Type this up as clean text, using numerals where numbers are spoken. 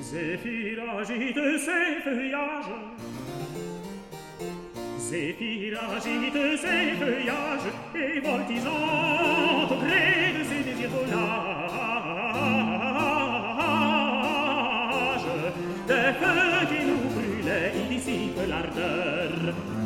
Zéphyr agite ses feuillages, Zéphyr agite ses feuillages, et voltigeant au gré de ses désirs voyages, des feux qui nous brûlaient, il dissipe l'ardeur.